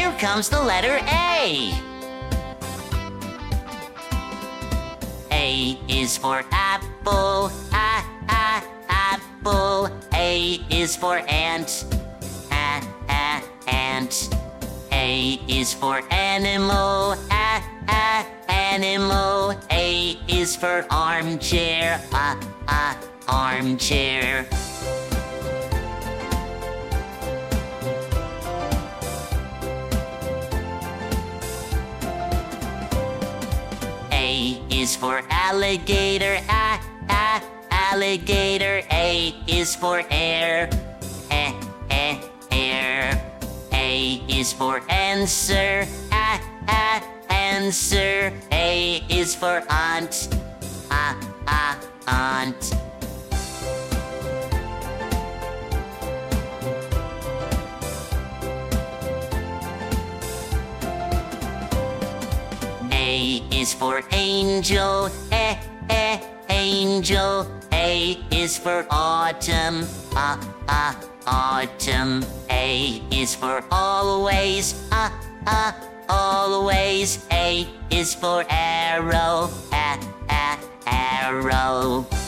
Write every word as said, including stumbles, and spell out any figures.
Here comes the letter A. A is for apple, ah, ah, apple. A is for ant, ah, ah, ant. A is for animal, ah, ah, animal. A is for armchair, ah, ah, armchair. A is for alligator, ah, ah, alligator. A is for air, eh, eh, air. A is for answer, ah, ah, answer. A is for aunt, ah, ah, aunt. A is for angel, eh, eh, angel. A is for autumn, ah, ah, autumn. A is for always, ah, ah, always. A is for arrow, ah, ah, arrow.